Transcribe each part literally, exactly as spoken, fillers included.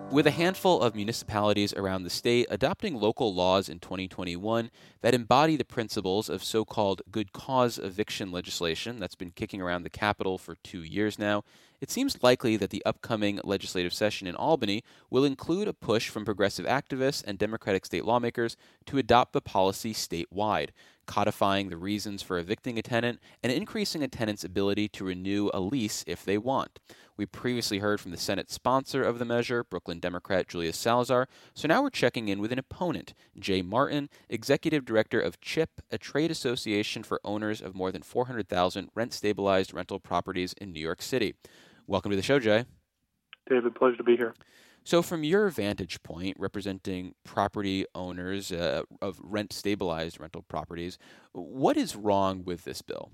With a handful of municipalities around the state adopting local laws in twenty twenty-one that embody the principles of so-called good cause eviction legislation that's been kicking around the Capitol for two years now, it seems likely that the upcoming legislative session in Albany will include a push from progressive activists and Democratic state lawmakers to adopt the policy statewide, codifying the reasons for evicting a tenant and increasing a tenant's ability to renew a lease if they want. We previously heard from the Senate sponsor of the measure, Brooklyn Democrat Julius Salazar, so now we're checking in with an opponent, Jay Martin, Executive Director of CHIP, a trade association for owners of more than four hundred thousand rent-stabilized rental properties in New York City. Welcome to the show, Jay. David, pleasure to be here. So from your vantage point, representing property owners uh, of rent-stabilized rental properties, what is wrong with this bill?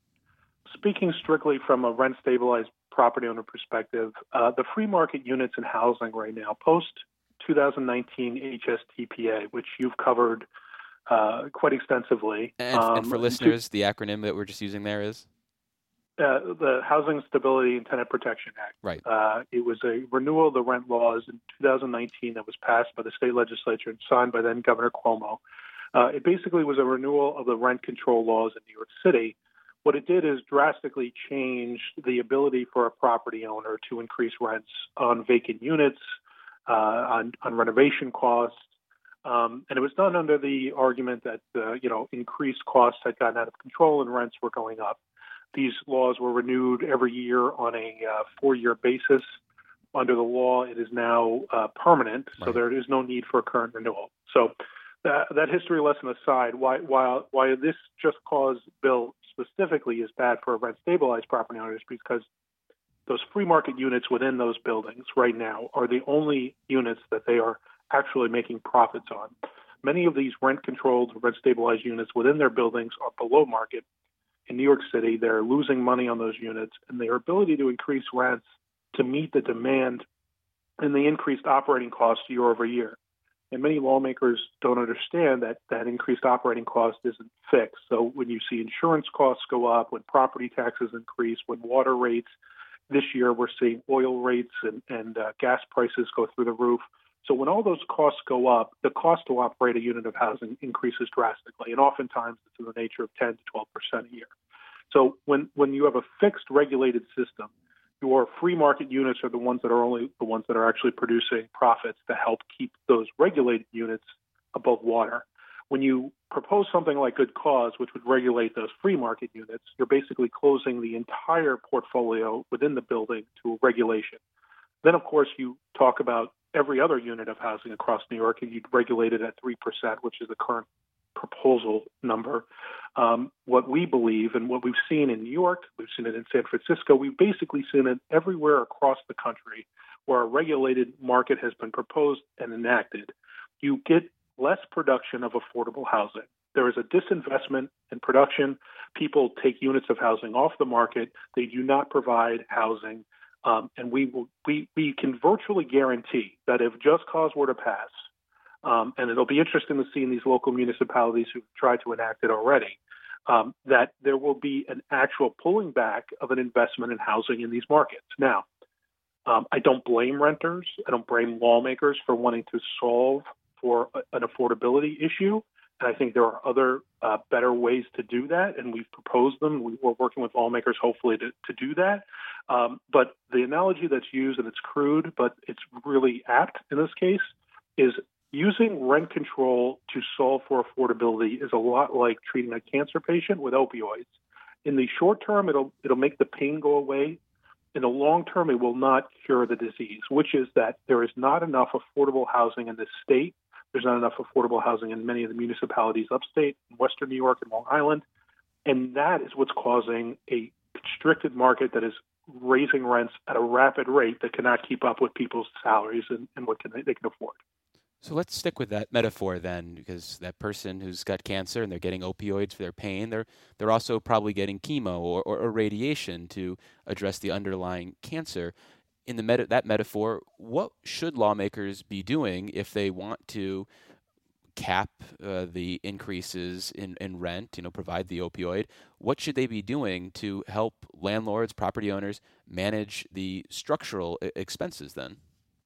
Speaking strictly from a rent-stabilized property owner perspective, uh, the free market units in housing right now, post twenty nineteen H S T P A, which you've covered uh, quite extensively. And, um, and for listeners, to, the acronym that we're just using there is? Uh, the Housing Stability and Tenant Protection Act. Right. Uh, it was a renewal of the rent laws in two thousand nineteen that was passed by the state legislature and signed by then Governor Cuomo. Uh, it basically was a renewal of the rent control laws in New York City. What it did is drastically change the ability for a property owner to increase rents on vacant units, uh, on, on renovation costs. Um, and it was done under the argument that, uh, you know, increased costs had gotten out of control and rents were going up. These laws were renewed every year on a uh, four-year basis. Under the law, it is now uh, permanent, so right. There is no need for a current renewal. So that, that history lesson aside, why, why, why this just cause bill specifically is bad for rent-stabilized property owners because those free market units within those buildings right now are the only units that they are actually making profits on. Many of these rent-controlled, rent-stabilized units within their buildings are below market. In New York City, they're losing money on those units, and their ability to increase rents to meet the demand and the increased operating costs year over year. And many lawmakers don't understand that that increased operating cost isn't fixed. So when you see insurance costs go up, when property taxes increase, when water rates, this year we're seeing oil rates and, and uh, gas prices go through the roof. So when all those costs go up, the cost to operate a unit of housing increases drastically, and oftentimes it's in the nature of ten to twelve percent a year. So when, when you have a fixed regulated system, your free market units are the ones that are only the ones that are actually producing profits to help keep those regulated units above water. When you propose something like good cause, which would regulate those free market units, you're basically closing the entire portfolio within the building to regulation. Then, of course, you talk about every other unit of housing across New York, and you'd regulate it at three percent, which is the current proposal number. Um, what we believe and what we've seen in New York, we've seen it in San Francisco, we've basically seen it everywhere across the country where a regulated market has been proposed and enacted. You get less production of affordable housing. There is a disinvestment in production. People take units of housing off the market. They do not provide housing. Um, and we will, we, we can virtually guarantee that if Just Cause were to pass, um, and it'll be interesting to see in these local municipalities who've tried to enact it already, um, that there will be an actual pulling back of an investment in housing in these markets. Now, um, I don't blame renters. I don't blame lawmakers for wanting to solve for a, an affordability issue. And I think there are other uh, better ways to do that, and we've proposed them. We, we're working with lawmakers, hopefully, to, to do that. Um, but the analogy that's used, and it's crude, but it's really apt in this case, is using rent control to solve for affordability is a lot like treating a cancer patient with opioids. In the short term, it'll it'll make the pain go away. In the long term, it will not cure the disease, which is that there is not enough affordable housing in this state. There's not enough affordable housing in many of the municipalities upstate, in Western New York and Long Island. And that is what's causing a constricted market that is raising rents at a rapid rate that cannot keep up with people's salaries and, and what can they, they can afford. So let's stick with that metaphor then, because that person who's got cancer and they're getting opioids for their pain, they're they're also probably getting chemo or, or, or radiation to address the underlying cancer. In the meta, that metaphor, what should lawmakers be doing if they want to cap uh, the increases in, in rent, you know, provide the opioid? What should they be doing to help landlords, property owners manage the structural expenses then?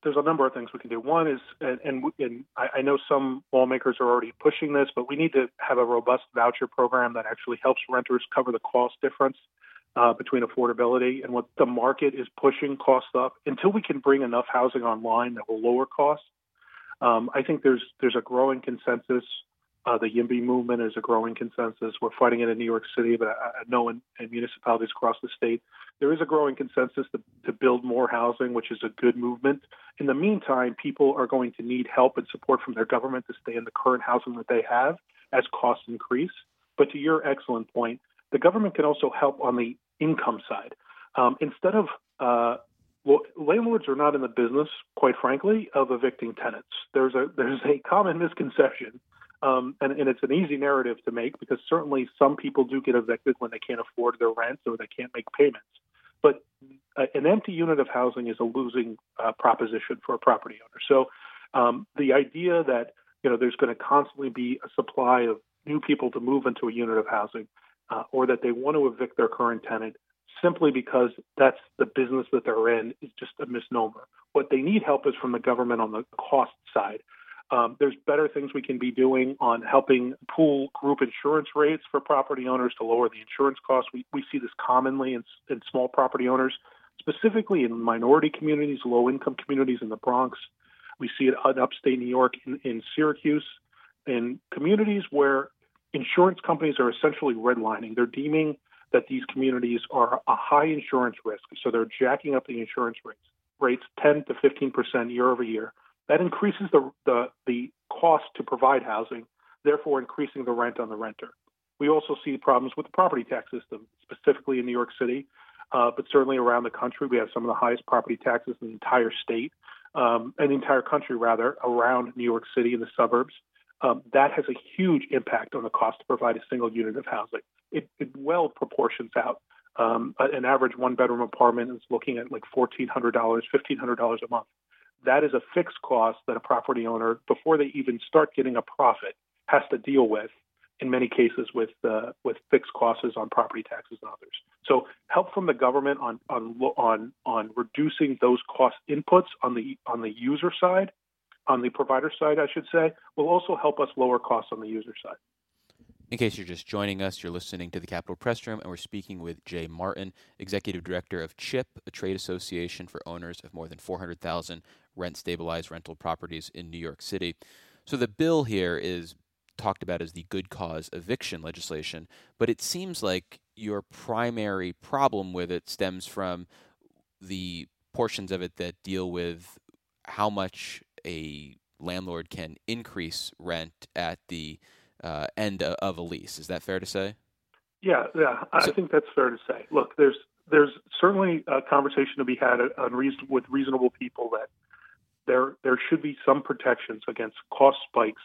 there's a number of things we can do. One is, and, and, and I, I know some lawmakers are already pushing this, but we need to have a robust voucher program that actually helps renters cover the cost difference uh, between affordability and what the market is pushing costs up. Until we can bring enough housing online that will lower costs, um, I think there's there's a growing consensus. Uh, the YIMBY movement is a growing consensus. We're fighting it in New York City, but I, I know in, in municipalities across the state, there is a growing consensus to, to build more housing, which is a good movement. In the meantime, people are going to need help and support from their government to stay in the current housing that they have as costs increase. But to your excellent point, the government can also help on the income side. Um, instead of uh, well, landlords are not in the business, quite frankly, of evicting tenants. There's a there's a common misconception. Um, and, and it's an easy narrative to make because certainly some people do get evicted when they can't afford their rent or they can't make payments. But uh, an empty unit of housing is a losing uh, proposition for a property owner. So um, the idea that you know there's going to constantly be a supply of new people to move into a unit of housing uh, or that they want to evict their current tenant simply because that's the business that they're in is just a misnomer. What they need help is from the government on the cost side. Um, there's better things we can be doing on helping pool group insurance rates for property owners to lower the insurance costs. We, we see this commonly in, in small property owners, specifically in minority communities, low-income communities in the Bronx. We see it in upstate New York, in, in Syracuse, in communities where insurance companies are essentially redlining. They're deeming that these communities are a high insurance risk, so they're jacking up the insurance rates, rates ten to fifteen percent year over year. That increases the, the the cost to provide housing, therefore increasing the rent on the renter. We also see problems with the property tax system, specifically in New York City, uh, but certainly around the country. We have some of the highest property taxes in the entire state, um, and the entire country, rather, around New York City and the suburbs. Um, that has a huge impact on the cost to provide a single unit of housing. It, it well proportions out. Um, an average one-bedroom apartment is looking at like fourteen hundred dollars, fifteen hundred dollars a month. That is a fixed cost that a property owner, before they even start getting a profit, has to deal with, in many cases, with uh, with fixed costs on property taxes and others. So help from the government on on on on reducing those cost inputs on the on the user side, on the provider side, I should say, will also help us lower costs on the user side. In case you're just joining us, you're listening to the Capitol Press Room, and we're speaking with Jay Martin, Executive Director of CHIP, a trade association for owners of more than four hundred thousand rent-stabilized rental properties in New York City. So the bill here is talked about as the good cause eviction legislation, but it seems like your primary problem with it stems from the portions of it that deal with how much a landlord can increase rent at the Uh, end of a lease. Is that fair to say? Yeah, yeah, I so, think that's fair to say. Look, there's there's certainly a conversation to be had on reason, with reasonable people that there there should be some protections against cost spikes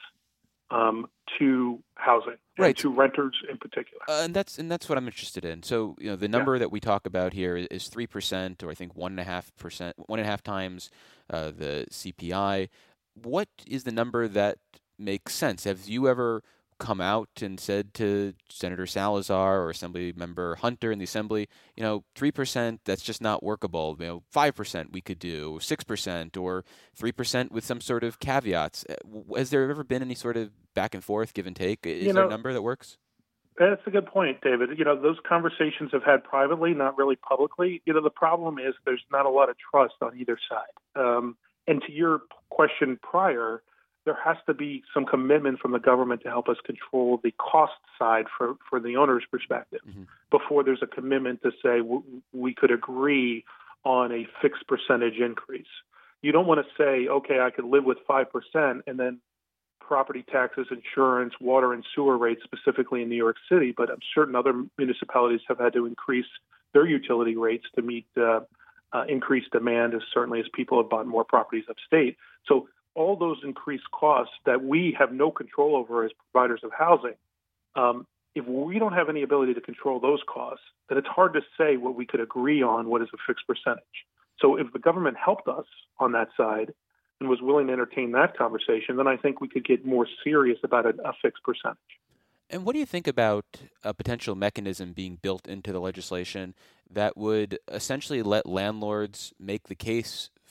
um, to housing, right, and to renters in particular. Uh, and that's and that's what I'm interested in. So, you know, the number yeah. that we talk about here is three percent, or I think one and a half percent, one and a half times uh, the C P I. What is the number that makes sense? Have you ever come out and said to Senator Salazar or Assembly Member Hunter in the Assembly, you know, three percent, that's just not workable. You know, five percent we could do, six percent, or three percent with some sort of caveats. Has there ever been any sort of back and forth, give and take? Is you know, there a number that works? That's a good point, David. You know, those conversations have had privately, not really publicly. You know, the problem is there's not a lot of trust on either side. Um, and to your question prior, there has to be some commitment from the government to help us control the cost side for, for the owner's perspective mm-hmm. before there's a commitment to say w- we could agree on a fixed percentage increase. You don't want to say, okay, I could live with five percent and then property taxes, insurance, water and sewer rates, specifically in New York City, but I'm certain other municipalities have had to increase their utility rates to meet uh, uh, increased demand, as certainly as people have bought more properties upstate. So all those increased costs that we have no control over as providers of housing, um, if we don't have any ability to control those costs, then it's hard to say what we could agree on what is a fixed percentage. So if the government helped us on that side and was willing to entertain that conversation, then I think we could get more serious about a, a fixed percentage. And what do you think about a potential mechanism being built into the legislation that would essentially let landlords make the case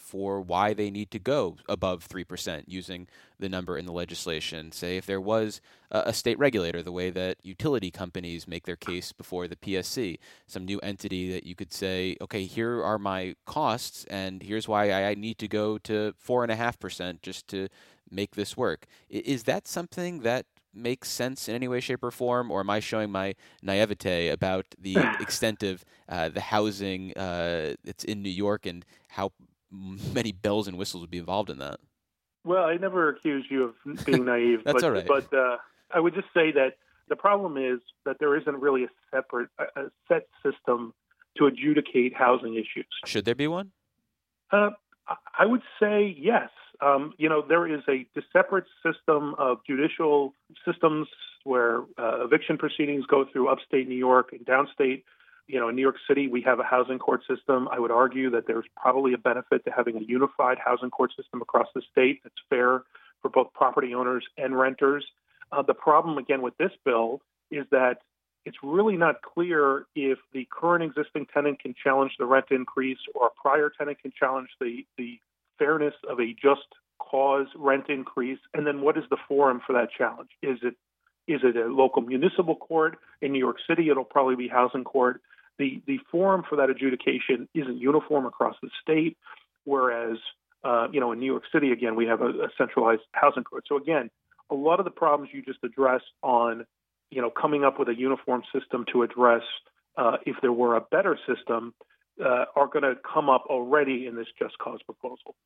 for why they need to go above three percent using the number in the legislation. Say if there was a, a state regulator, the way that utility companies make their case before the P S C, some new entity that you could say, okay, here are my costs and here's why I need to go to four point five percent just to make this work. Is that something that makes sense in any way, shape, or form, or am I showing my naivete about the extent of uh, the housing uh, that's in New York and how many bells and whistles would be involved in that? Well, I never accused you of being naive. That's but, all right. But uh, I would just say that the problem is that there isn't really a separate, a set system to adjudicate housing issues. Should there be one? Uh, I would say yes. Um, you know, there is a separate system of judicial systems where uh, eviction proceedings go through upstate New York and downstate. You know, in New York City, we have a housing court system. I would argue that there's probably a benefit to having a unified housing court system across the state that's fair for both property owners and renters. Uh, the problem, again, with this bill is that it's really not clear if the current existing tenant can challenge the rent increase or a prior tenant can challenge the, the fairness of a just cause rent increase. And then what is the forum for that challenge? Is it is it a local municipal court? In New York City, it'll probably be housing court. The the forum for that adjudication isn't uniform across the state, whereas, uh, you know, in New York City, again, we have a, a centralized housing court. So again, a lot of the problems you just addressed on, you know, coming up with a uniform system to address uh, if there were a better system uh, are going to come up already in this just cause proposal.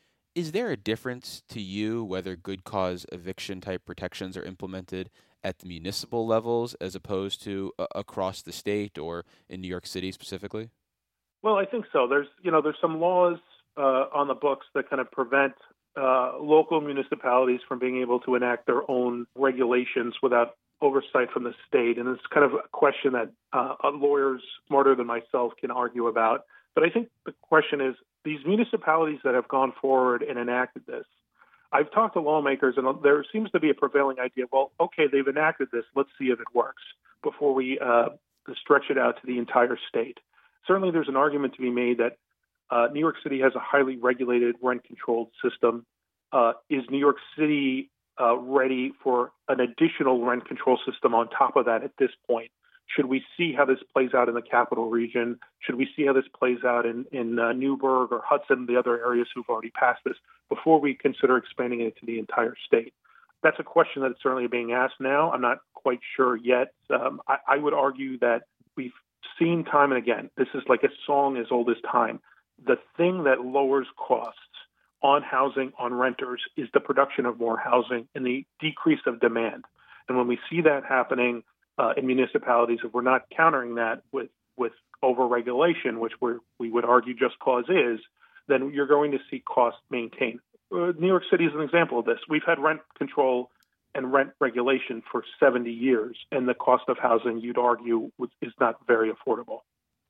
Is there a difference to you whether good cause eviction type protections are implemented at the municipal levels as opposed to uh, across the state or in New York City specifically? Well, I think so. There's, you know, there's some laws uh, on the books that kind of prevent uh, local municipalities from being able to enact their own regulations without oversight from the state. And it's kind of a question that uh, lawyers smarter than myself can argue about. But I think the question is, these municipalities that have gone forward and enacted this, I've talked to lawmakers, and there seems to be a prevailing idea, well, okay, they've enacted this, let's see if it works before we uh, stretch it out to the entire state. Certainly there's an argument to be made that uh, New York City has a highly regulated rent-controlled system. Uh, is New York City uh, ready for an additional rent control system on top of that at this point? Should we see how this plays out in the capital region? Should we see how this plays out in, in uh, Newburgh or Hudson, the other areas who've already passed this, before we consider expanding it to the entire state? That's a question that's certainly being asked now. I'm not quite sure yet. Um, I, I would argue that we've seen time and again, this is like a song as old as time. The thing that lowers costs on housing, on renters, is the production of more housing and the decrease of demand. And when we see that happening uh, in municipalities, if we're not countering that with, with overregulation, which we're, we would argue just cause is, then you're going to see costs maintained. Uh, New York City is an example of this. We've had rent control and rent regulation for seventy years, and the cost of housing, you'd argue, is not very affordable.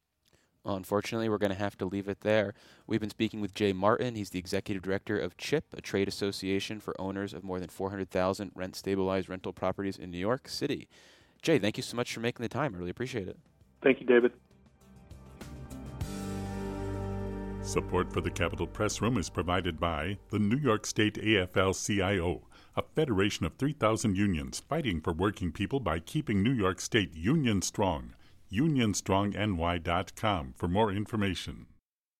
Well, unfortunately, we're going to have to leave it there. We've been speaking with Jay Martin. He's the executive director of CHIP, a trade association for owners of more than four hundred thousand rent-stabilized rental properties in New York City. Jay, thank you so much for making the time. I really appreciate it. Thank you, David. Support for the Capitol Press Room is provided by the New York State A F L C I O, a federation of three thousand unions fighting for working people by keeping New York State union strong. union strong N Y dot com for more information.